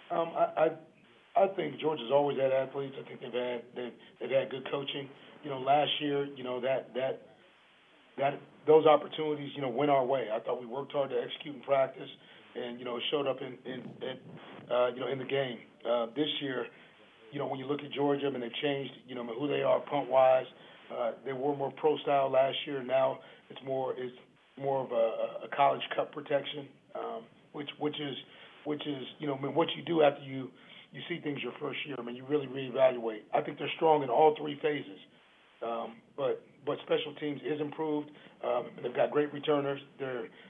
I think Georgia's always had athletes. I think they've had good coaching. Last year, that those opportunities, went our way. I thought we worked hard to execute in practice, and it showed up in the game. This year, when you look at Georgia, I mean, they've changed, who they are punt wise. They were more pro style last year. Now it's more of a college cut protection, which is I mean, what you do after you see things your first year. I mean, you really reevaluate. I think they're strong in all three phases. But special teams is improved. They've got great returners.